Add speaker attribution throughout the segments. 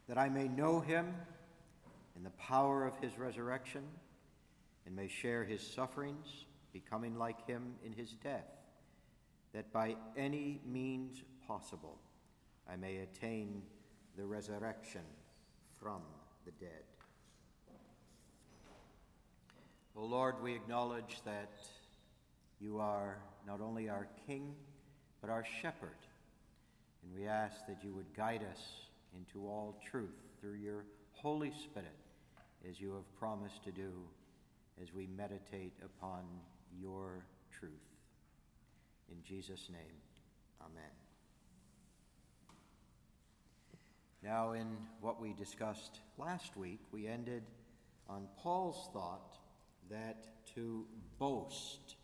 Speaker 1: that I may know him in the power of his resurrection, and may share his sufferings, becoming like him in his death, that by any means possible I may attain the resurrection from the dead. O Lord, we acknowledge that you are not only our King, but our shepherd, and we ask that you would guide us into all truth through your Holy Spirit, as you have promised to do as we meditate upon your truth. In Jesus' name, amen. Now, in what we discussed last week, we ended on Paul's thought that to boast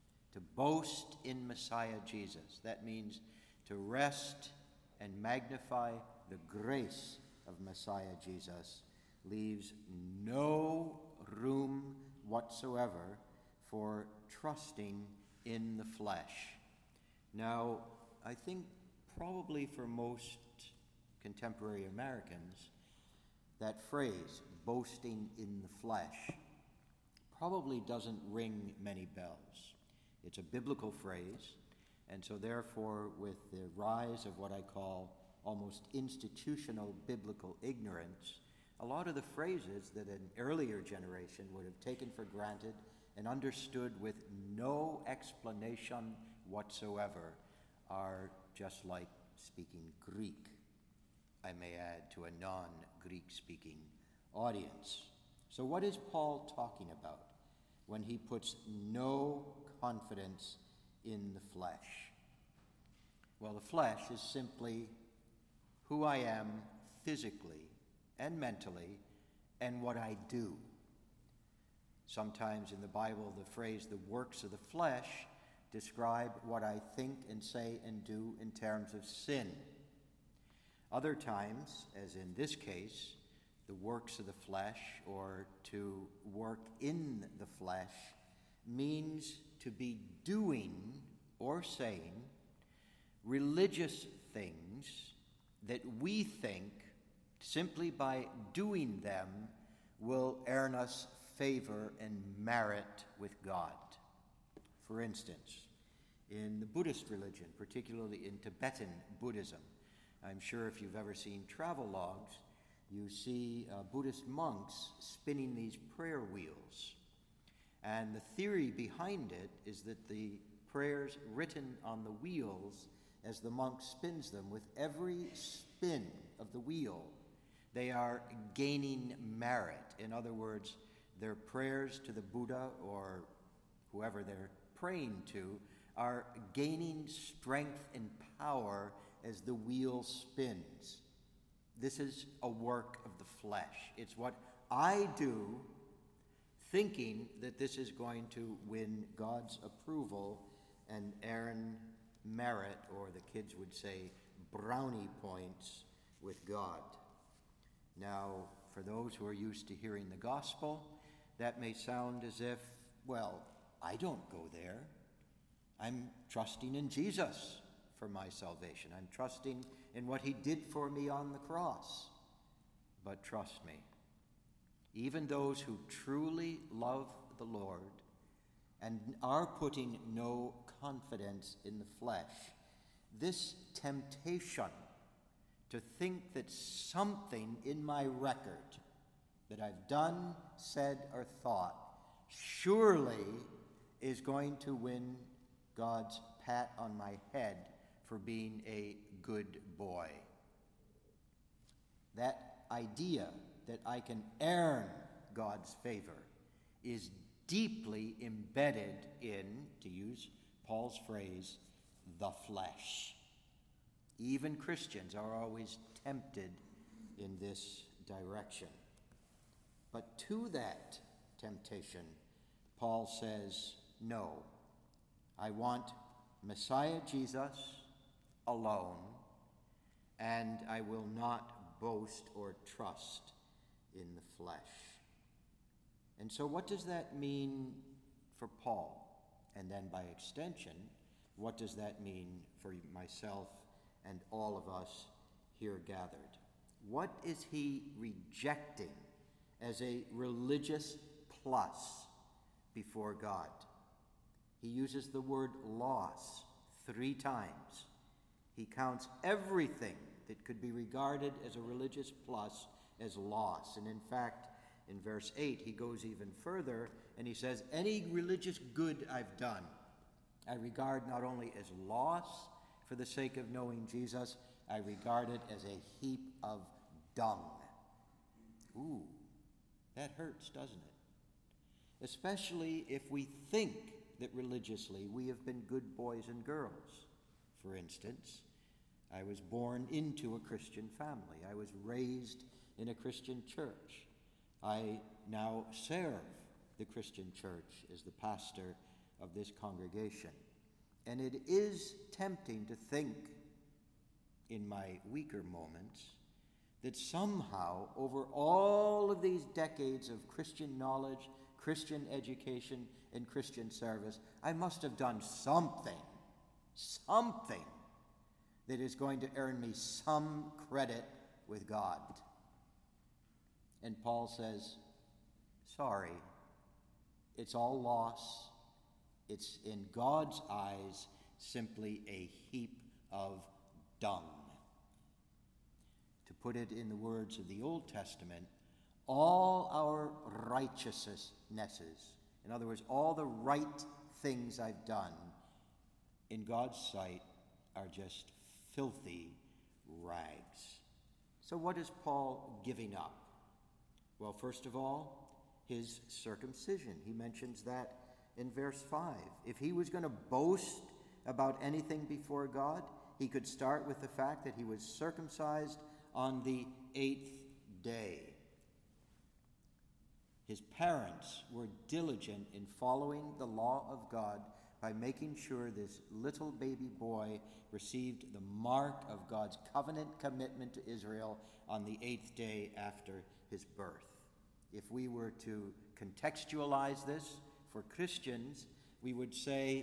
Speaker 1: in Messiah Jesus, that means to rest and magnify the grace of Messiah Jesus, leaves no room whatsoever for trusting in the flesh. Now, I think probably for most contemporary Americans, that phrase, boasting in the flesh, probably doesn't ring many bells. It's a biblical phrase, and so therefore, with the rise of what I call almost institutional biblical ignorance, a lot of the phrases that an earlier generation would have taken for granted and understood with no explanation whatsoever are just like speaking Greek, I may add, to a non-Greek speaking audience. So what is Paul talking about when he puts no confidence in the flesh? Well, the flesh is simply who I am physically and mentally and what I do. Sometimes in the Bible, the phrase the works of the flesh describe what I think and say and do in terms of sin. Other times, as in this case, the works of the flesh, or to work in the flesh, means to be doing or saying religious things that we think simply by doing them will earn us favor and merit with God. For instance, in the Buddhist religion, particularly in Tibetan Buddhism, I'm sure if you've ever seen travel logs, you see Buddhist monks spinning these prayer wheels. And the theory behind it is that the prayers written on the wheels, as the monk spins them, with every spin of the wheel, they are gaining merit. In other words, their prayers to the Buddha or whoever they're praying to are gaining strength and power as the wheel spins. This is a work of the flesh. It's what I do, thinking that this is going to win God's approval and earn merit, or the kids would say brownie points, with God. Now, for those who are used to hearing the gospel, that may sound as if, well, I don't go there. I'm trusting in Jesus for my salvation. I'm trusting in what he did for me on the cross. But trust me, even those who truly love the Lord and are putting no confidence in the flesh, this temptation to think that something in my record that I've done, said, or thought surely is going to win God's pat on my head for being a good boy. That idea that I can earn God's favor is deeply embedded in, to use Paul's phrase, the flesh. Even Christians are always tempted in this direction. But to that temptation, Paul says, no, I want Messiah Jesus alone, and I will not boast or trust in the flesh. And so what does that mean for Paul? And then by extension, what does that mean for myself and all of us here gathered? What is he rejecting as a religious plus before God? He uses the word loss 3 times. He counts everything that could be regarded as a religious plus as loss. And in fact, in verse 8, he goes even further and he says, any religious good I've done, I regard not only as loss for the sake of knowing Jesus, I regard it as a heap of dung. Ooh, that hurts, doesn't it? Especially if we think that religiously we have been good boys and girls. For instance, I was born into a Christian family. I was raised in a Christian church. I now serve the Christian church as the pastor of this congregation. And it is tempting to think, in my weaker moments, that somehow over all of these decades of Christian knowledge, Christian education, and Christian service, I must have done something that is going to earn me some credit with God. And Paul says, sorry, it's all loss. It's in God's eyes simply a heap of dung. To put it in the words of the Old Testament, all our righteousnesses, in other words, all the right things I've done, in God's sight are just filthy rags. So what is Paul giving up? Well, first of all, his circumcision. He mentions that in verse 5. If he was going to boast about anything before God, he could start with the fact that he was circumcised on the 8th day. His parents were diligent in following the law of God by making sure this little baby boy received the mark of God's covenant commitment to Israel on the 8th day after his birth. If we were to contextualize this for Christians, we would say,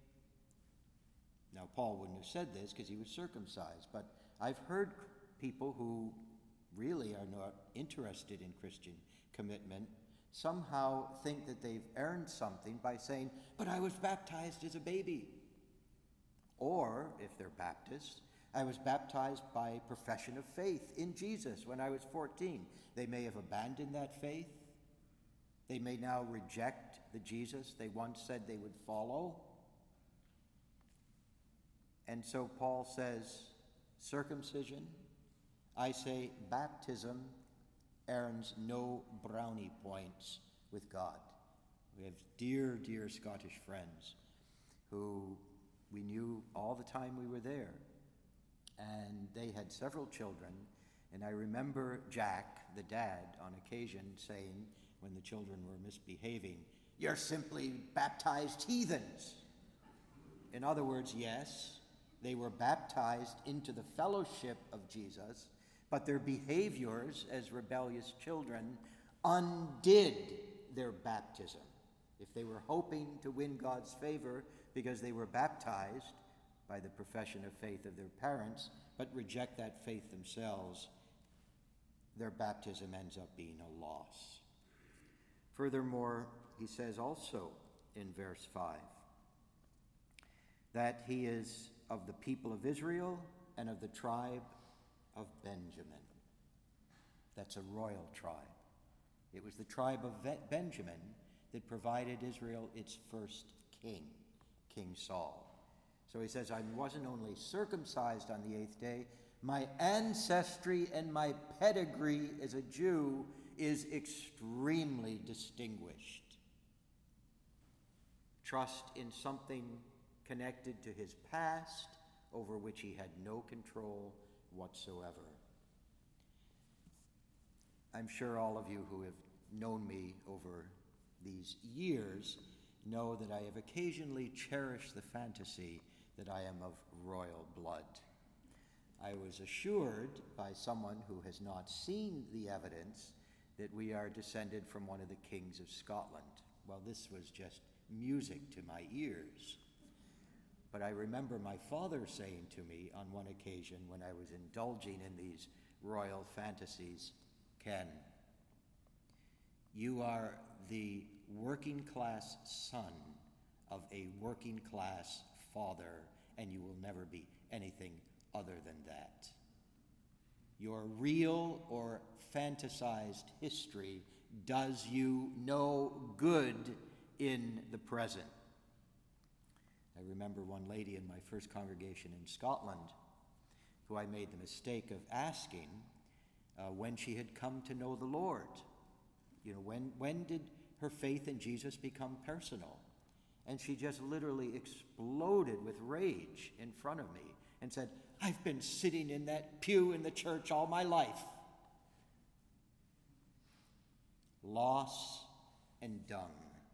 Speaker 1: now Paul wouldn't have said this because he was circumcised, but I've heard people who really are not interested in Christian commitment somehow think that they've earned something by saying, but I was baptized as a baby. Or, if they're Baptists, I was baptized by profession of faith in Jesus when I was 14. They may have abandoned that faith. They may now reject the Jesus they once said they would follow. And so Paul says, circumcision, I say baptism, earns no brownie points with God. We have dear, dear Scottish friends who we knew all the time we were there. And they had several children. And I remember Jack, the dad, on occasion saying, when the children were misbehaving, "You're simply baptized heathens." In other words, yes, they were baptized into the fellowship of Jesus, but their behaviors as rebellious children undid their baptism. If they were hoping to win God's favor because they were baptized by the profession of faith of their parents, but reject that faith themselves, their baptism ends up being a loss. Furthermore, he says also in verse 5 that he is of the people of Israel and of the tribe of Benjamin. That's a royal tribe. It was the tribe of Benjamin that provided Israel its first king, King Saul. So he says, I wasn't only circumcised on the 8th day, my ancestry and my pedigree as a Jew is extremely distinguished. Trust in something connected to his past over which he had no control whatsoever. I'm sure all of you who have known me over these years know that I have occasionally cherished the fantasy that I am of royal blood. I was assured by someone who has not seen the evidence that we are descended from one of the kings of Scotland. Well, this was just music to my ears. But I remember my father saying to me on one occasion when I was indulging in these royal fantasies can. You are the working class son of a working class father, and you will never be anything other than that. Your real or fantasized history does you no good in the present. I remember one lady in my first congregation in Scotland who I made the mistake of asking when she had come to know the Lord. You know, when did her faith in Jesus become personal? And she just literally exploded with rage in front of me and said, "I've been sitting in that pew in the church all my life." Loss and dung.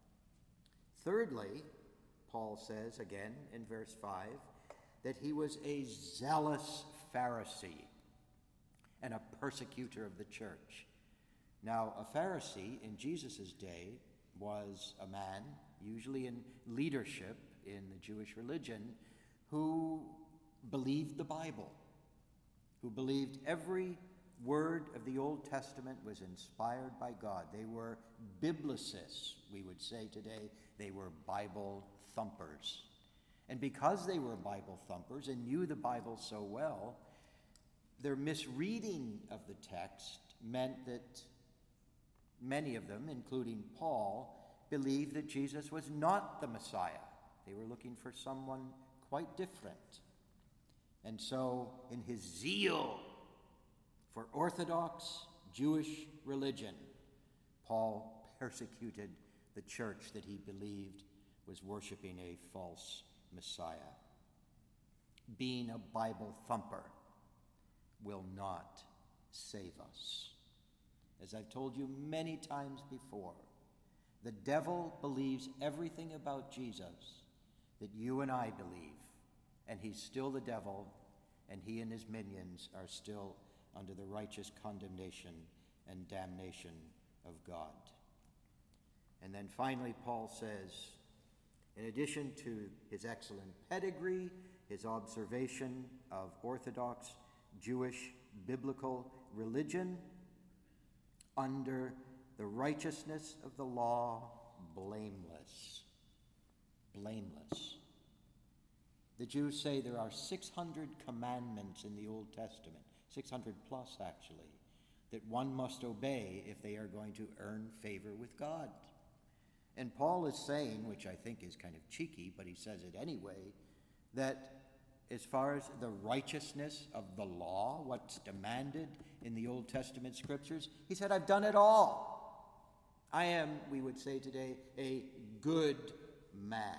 Speaker 1: Thirdly, Paul says again in verse 5 that he was a zealous Pharisee and a persecutor of the church. Now, a Pharisee in Jesus' day was a man, usually in leadership in the Jewish religion, who believed the Bible, who believed every word of the Old Testament was inspired by God. They were biblicists, we would say today. They were Bible thumpers. And because they were Bible thumpers and knew the Bible so well, their misreading of the text meant that many of them, including Paul, believed that Jesus was not the Messiah. They were looking for someone quite different. And so, in his zeal for Orthodox Jewish religion, Paul persecuted the church that he believed was worshiping a false Messiah. Being a Bible thumper will not save us. As I've told you many times before, the devil believes everything about Jesus that you and I believe, and he's still the devil, and he and his minions are still under the righteous condemnation and damnation of God. And then finally, Paul says, in addition to his excellent pedigree, his observation of Orthodox Jewish biblical religion, under the righteousness of the law, blameless. Blameless. The Jews say there are 600 commandments in the Old Testament, 600 plus actually, that one must obey if they are going to earn favor with God. And Paul is saying, which I think is kind of cheeky, but he says it anyway, that as far as the righteousness of the law, what's demanded in the Old Testament scriptures, he said, I've done it all. I am, we would say today, a good man.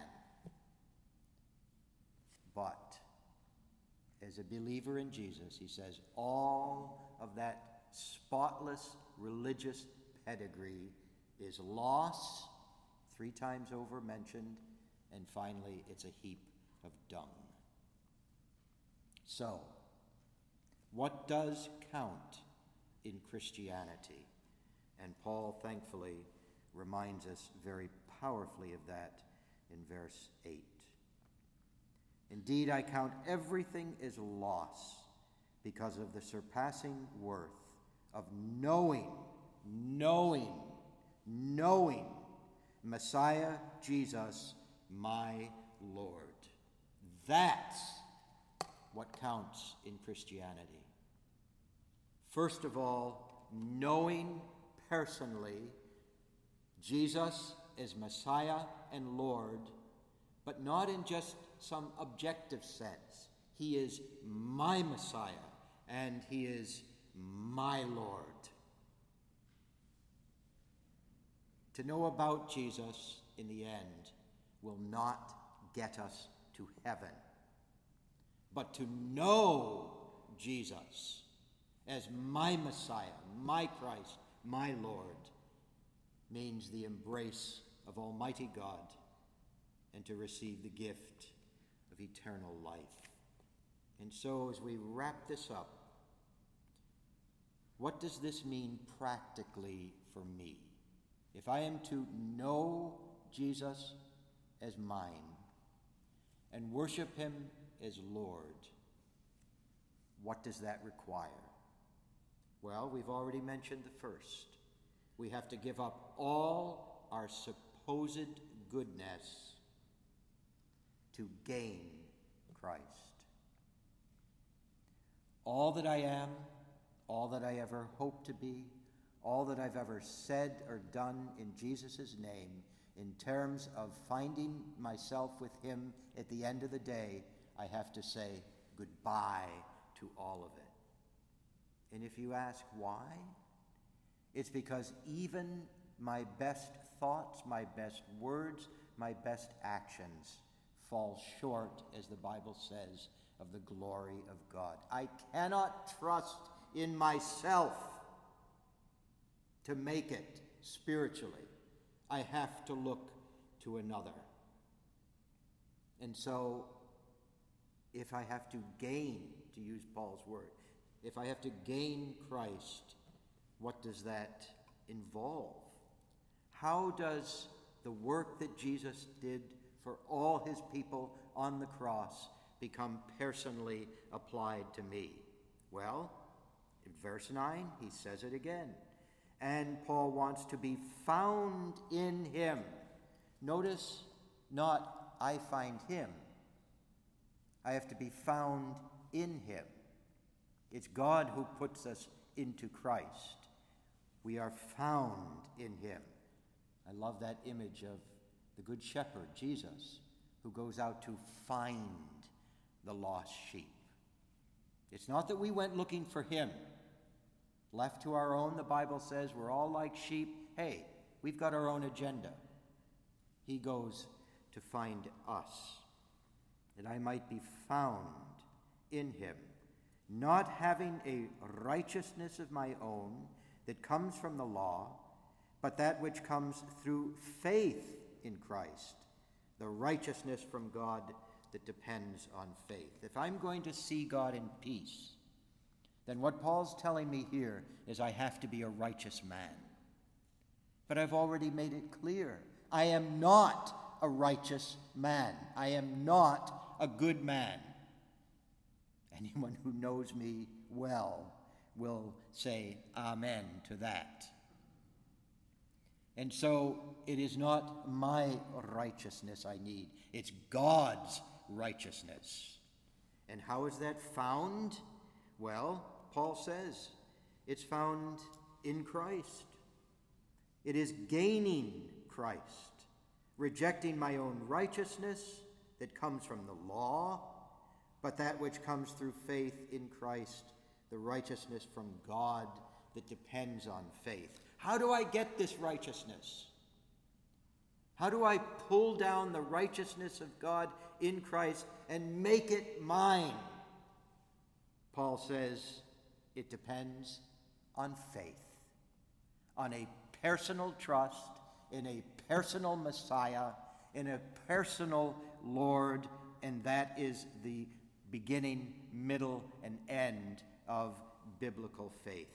Speaker 1: But as a believer in Jesus, he says, all of that spotless religious pedigree is loss, 3 times over mentioned, and finally it's a heap of dung. So, what does count in Christianity? And Paul, thankfully, reminds us very powerfully of that in verse 8. Indeed, I count everything as loss because of the surpassing worth of knowing Messiah Jesus, my Lord. That's what counts in Christianity. First of all, knowing personally Jesus as Messiah and Lord, but not in just some objective sense. He is my Messiah and he is my Lord. To know about Jesus in the end will not get us to heaven. But to know Jesus as my Messiah, my Christ, my Lord, means the embrace of Almighty God and to receive the gift of eternal life. And so as we wrap this up, what does this mean practically for me? If I am to know Jesus as mine and worship him as Lord, what does that require? Well, we've already mentioned the first. We have to give up all our supposed goodness to gain Christ. All that I am, all that I ever hope to be, all that I've ever said or done in Jesus' name, in terms of finding myself with him at the end of the day, I have to say goodbye to all of it. And if you ask why, it's because even my best thoughts, my best words, my best actions fall short, as the Bible says, of the glory of God. I cannot trust in myself to make it spiritually. I have to look to another. And so, if I have to gain, to use Paul's word, if I have to gain Christ, what does that involve? How does the work that Jesus did for all his people on the cross become personally applied to me? Well, in verse 9, he says it again. And Paul wants to be found in him. Notice, not I find him. I have to be found in him. It's God who puts us into Christ. We are found in him. I love that image of the Good Shepherd, Jesus, who goes out to find the lost sheep. It's not that we went looking for him. Left to our own, the Bible says, we're all like sheep. Hey, we've got our own agenda. He goes to find us, that I might be found in him, not having a righteousness of my own that comes from the law, but that which comes through faith in Christ, the righteousness from God that depends on faith. If I'm going to see God in peace, then what Paul's telling me here is I have to be a righteous man. But I've already made it clear. I am not a righteous man. I am not a good man. Anyone who knows me well will say amen to that. And so it is not my righteousness I need. It's God's righteousness. And how is that found? Well, Paul says it's found in Christ. It is gaining Christ, rejecting my own righteousness that comes from the law, but that which comes through faith in Christ, the righteousness from God that depends on faith. How do I get this righteousness? How do I pull down the righteousness of God in Christ and make it mine? Paul says it depends on faith, on a personal trust in a personal Messiah, in a personal Lord, and that is the beginning, middle, and end of biblical faith.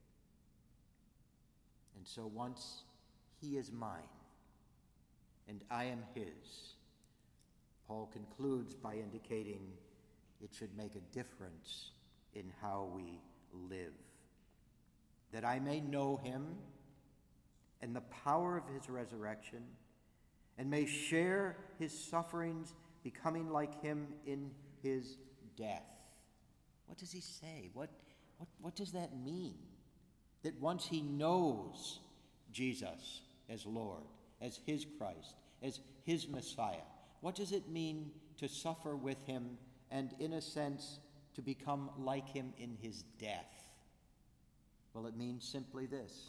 Speaker 1: And so once he is mine and I am his, Paul concludes by indicating it should make a difference in how we live, that I may know him and the power of his resurrection, and may share his sufferings, becoming like him in his death. What does he say? What does that mean? That once he knows Jesus as Lord, as his Christ, as his Messiah, what does it mean to suffer with him and, in a sense, to become like him in his death? Well, it means simply this.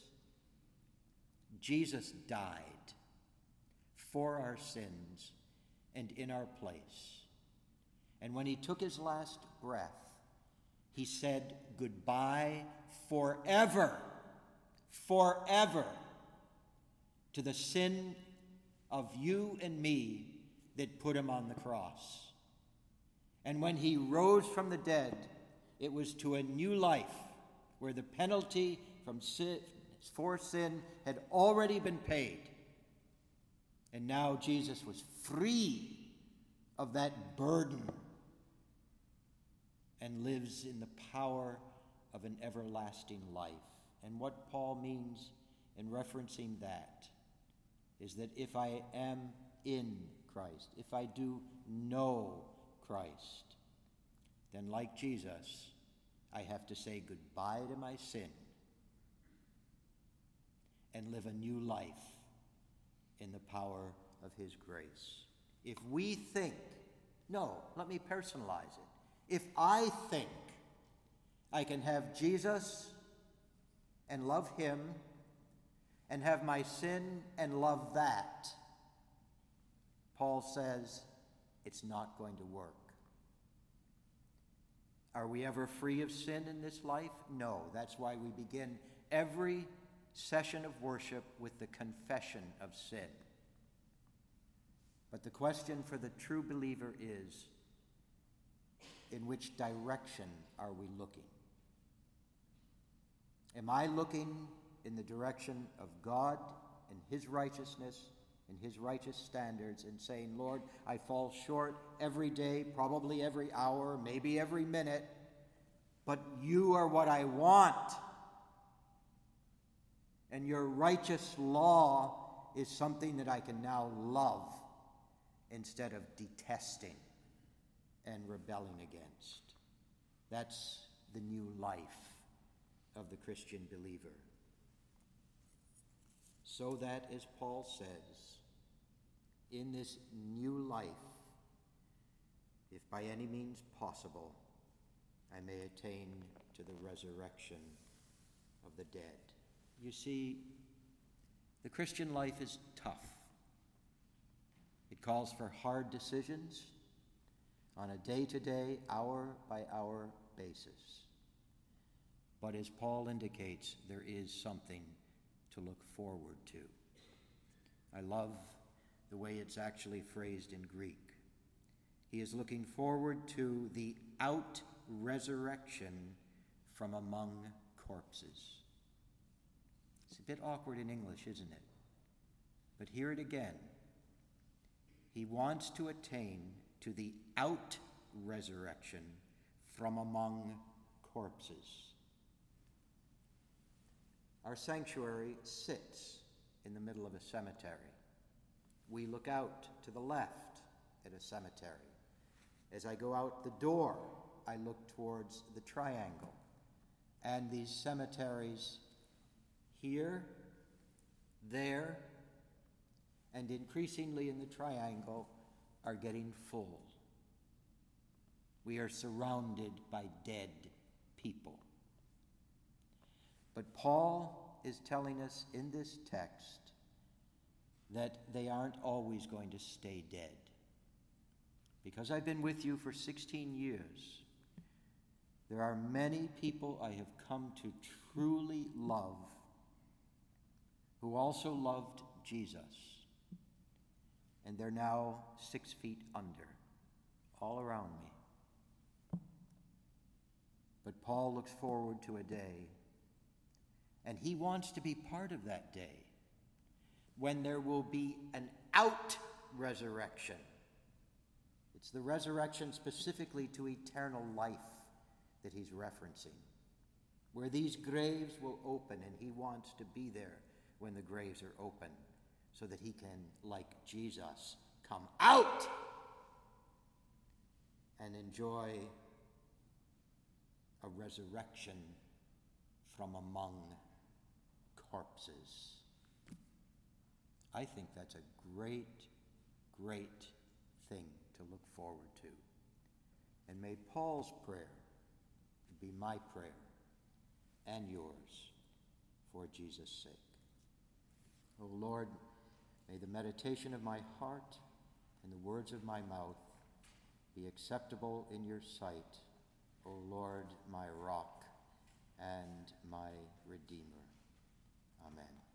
Speaker 1: Jesus died for our sins and in our place. And when he took his last breath, he said goodbye forever to the sin of you and me that put him on the cross. And when he rose from the dead, it was to a new life where the penalty for sin had already been paid. And now Jesus was free of that burden and lives in the power of an everlasting life. And what Paul means in referencing that is that if I am in Christ, if I do know Christ, then like Jesus, I have to say goodbye to my sin and live a new life in the power of his grace. If we think, no, let me personalize it. If I think I can have Jesus and love him and have my sin and love that, Paul says it's not going to work. Are we ever free of sin in this life? No. That's why we begin every session of worship with the confession of sin. But the question for the true believer is, in which direction are we looking? Am I looking in the direction of God and his righteousness and his righteous standards and saying, Lord, I fall short every day, probably every hour, maybe every minute, but you are what I want. And your righteous law is something that I can now love instead of detesting and rebelling against. That's the new life of the Christian believer. So that, as Paul says, in this new life, if by any means possible, I may attain to the resurrection of the dead. You see, the Christian life is tough. It calls for hard decisions on a day-to-day, hour-by-hour basis. But as Paul indicates, there is something to look forward to. I love the way it's actually phrased in Greek. He is looking forward to the out-resurrection from among corpses. It's a bit awkward in English, isn't it? But hear it again. He wants to attain to the out-resurrection from among corpses. Our sanctuary sits in the middle of a cemetery. We look out to the left at a cemetery. As I go out the door, I look towards the triangle. And these cemeteries here, there, and increasingly in the triangle are getting full. We are surrounded by dead people. But Paul is telling us in this text that they aren't always going to stay dead. Because I've been with you for 16 years, there are many people I have come to truly love who also loved Jesus. And they're now 6 feet under, all around me. But Paul looks forward to a day, and he wants to be part of that day, when there will be an out-resurrection. It's the resurrection specifically to eternal life that he's referencing, where these graves will open, and he wants to be there when the graves are open, so that he can, like Jesus, come out and enjoy a resurrection from among corpses. I think that's a great, great thing to look forward to. And may Paul's prayer be my prayer and yours for Jesus' sake. O Lord, may the meditation of my heart and the words of my mouth be acceptable in your sight, O Lord, my rock and my redeemer. Amen.